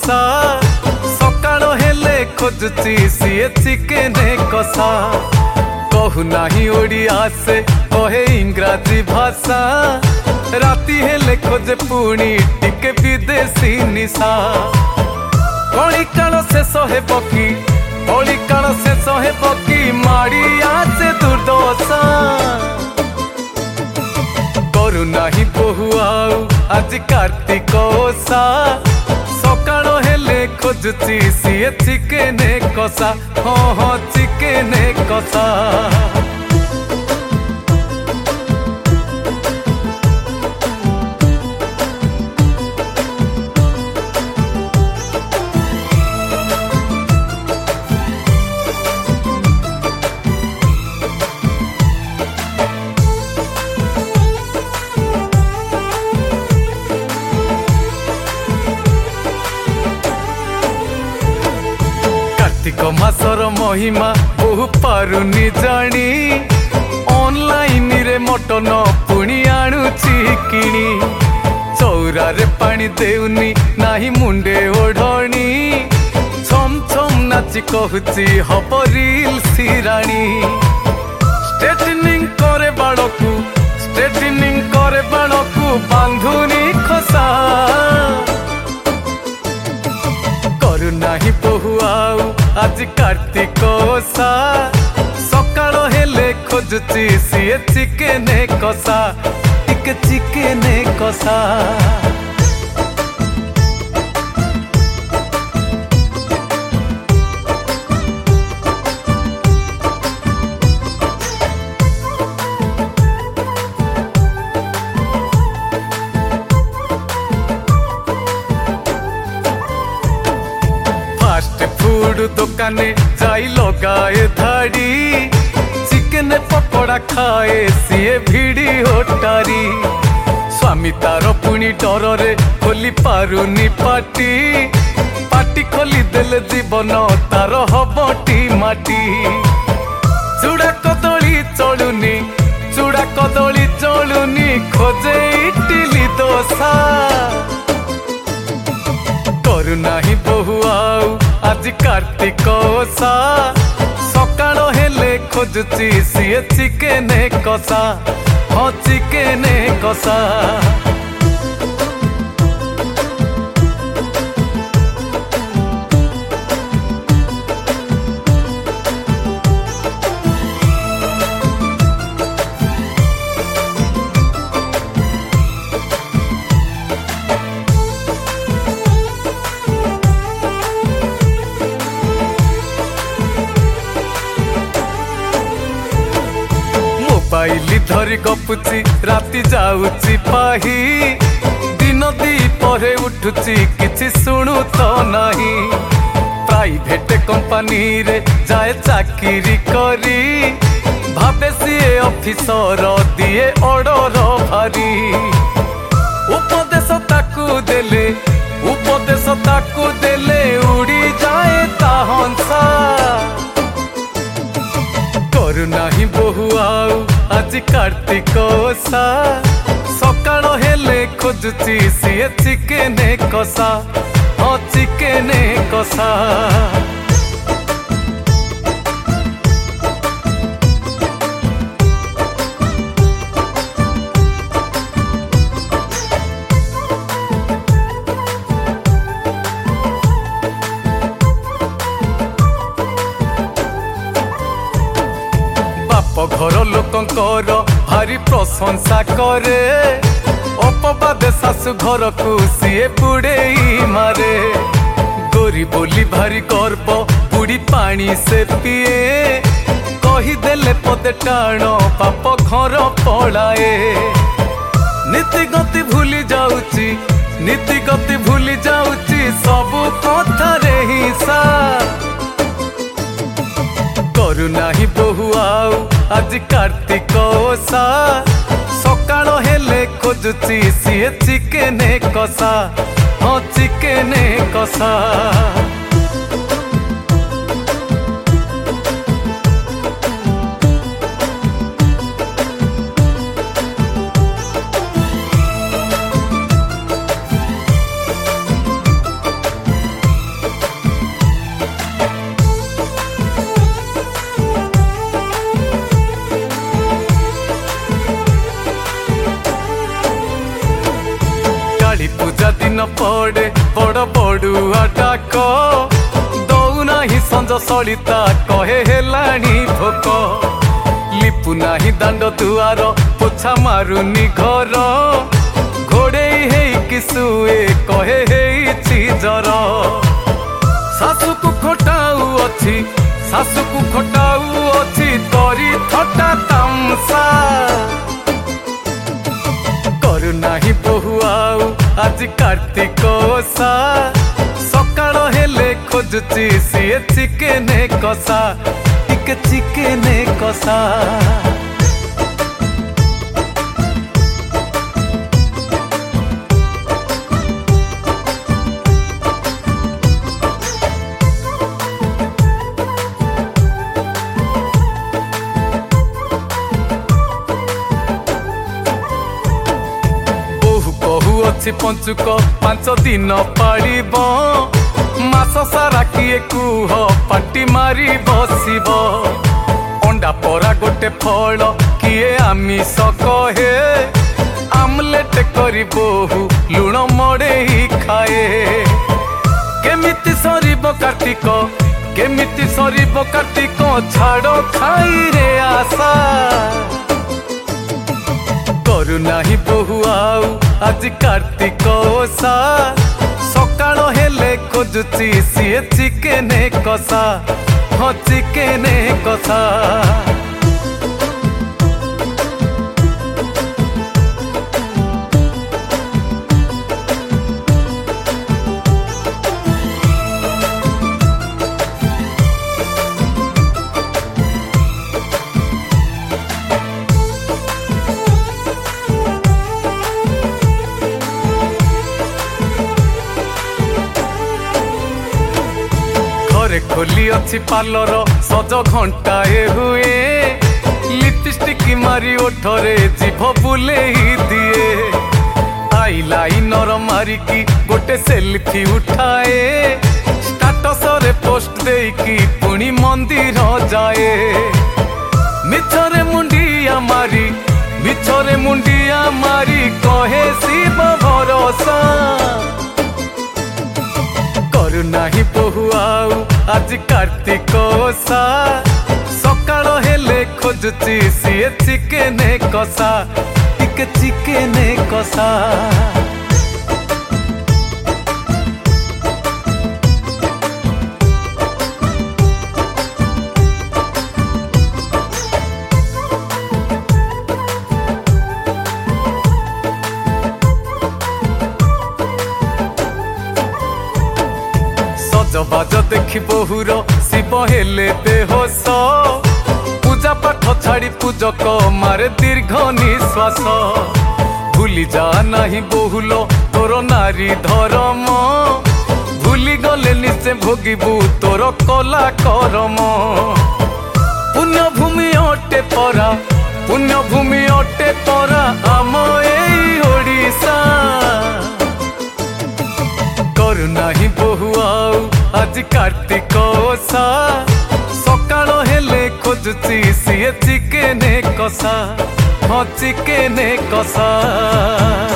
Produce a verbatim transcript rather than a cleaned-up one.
कोसा सकाळ हेले खोजुची सीए चिकेन कषा कहू नाही ओडिया से कहे इंग्राजी भाषा राती हेले खोजे पुणी टिके विदेशी निशा कली काल शेष हे पकी कली काल शेष हे पकी माड़ी आसे दुर्दशा करू नाही बहु आउ आज कार्तिक ओषा सकाळ हेले खोजुची सीए चिकेन कषा हाँ हाँ चिकेन कषा कार्तिक मासर महिमा बहु पारुनी जानी ऑनलाइन रे मटन पुणी आणुची किणी चौरा रे पानी देउनी नाही मुंडे ओढ़णी छम छम नाची कहूची हब रील सिराणी स्ट्रेटनिंग करे बाड़कू स्ट्रेटनिंग करे बाड़कू बांधुनी खसा करू नाही बहु आउ आज कार्तिक ओषा सकाळ हेले खोजुची सीए चिकेन कषा टिके चिकेन कषा फास्ट फूड दुकाने जाई लगाए धाड़ी चिकेन पकोड़ा खाए सीए भिड़ी होटारी स्वामी तार पुणी डर रे खोली पारुनी पाटी पाटी खोली देले जीवन तार हबटी माटी चूड़ा कदली चलुनी चूड़ा कदली चलुनी खोजे इडली डोसा करू नाही बहु आउ आज कार्तिक ओषा सकाळ हेले खोजुची सीए चिकेन कषा हाँ चिकेन कषा मोबाइल धरी गपुची राति जाऊची पाही दिन दी परे उठुची किछि सुनु तो नाही प्राइवेट कंपनी रे जाए चाकरी करी भावे सीए ऑफिसर दिए ऑर्डर भारी उपदेश ताकू देले उपदेश ताकू देले उड़ी जाए ता हंसा करू नाही बहु आउ आज कार्तिक ओषा सकाळ हेले खोजुची सीए चिकेन कषा हाँ चिकेन कषा घर लोकंकर भारी प्रशंसा करे अपवादे शाशु घर को सीए बुड़े मारे गोरी बोली भारी गर्व बुढ़ी पानी से पिए कहीदेले पदे टाण पाप घर पलाए नीति गति भूली जाऊची नीति गति भूली जाऊची सबु कथारे हिंसा करू नाही बहु आउ आज कार्तिक ओषा सकाळ हेले खोजुची सीए चिकेन कषा हाँ चिकेन कषा पड़े बड़ बड़ुआ डाक दौना ही संज सलिता कहे हेलाणी भोक लिपु नाही दांड दुआर पोछा मारुनी घर घोड़े हेई शुए कहे हेई जर सासु को खोटाऊ अच्छी सासु को खोटाऊ अच्छी तरी थटा तामसा करू नाही बहु आउ आज कार्तिक ओषा सकाळ हेले खोजुची सीए चिकेन कषा टिके चिकेन कषा अच्छी पंचुक पांच दिन पाड़ब मास सारा किए कुह पाटी मारी बसब अंडा परा गोटे फल किए आमिष कहे आमलेट करी बोहू लुण मड़े खाए केमिति सरीब कार्तिक केमिति सरीब कार्तिक छाड़ खाई रे आशा करू नाही बहु आउ आज कार्तिक ओषा सकाळ हेले खोजुची सीए चिकेन कषा हाँ चिकेन कषा खोली अच्छी पार्लर सज घंटाए हुए लिपस्टिक मारी ओठरे जीभ बुले दिए आई लाइनर मारिकी गोटे सेल्फी उठाए स्टाटस रे पोस्ट देकी पुणी मंदिर जाए मिछरे मुंडिया मारी मिछरे मुंडिया मारी कहे शिव भरोसा करू नाही बहु आउ आज कार्तिक ओषा सकाळ हेले खोजुची सीए चिकेन कषा टिके चिकेन कषा बाज देखी बहुर शिव हेले बेहोश पूजा पाठ छाड़ी पूजक मारे दीर्घ निश्वास भूली जा नहीं बहुल तोर नारी धर्म भूली गले निश्चे भोगिबू तोर कला करम पुण्य भूमि अटे परा पुण्य भूमि अटे परा आम एई ओडिशा करू नाही बहु आउ आज कार्तिक ओषा सकाळ हेले खोजुची सीए चिकेन कषा हाँ चिकेन कषा।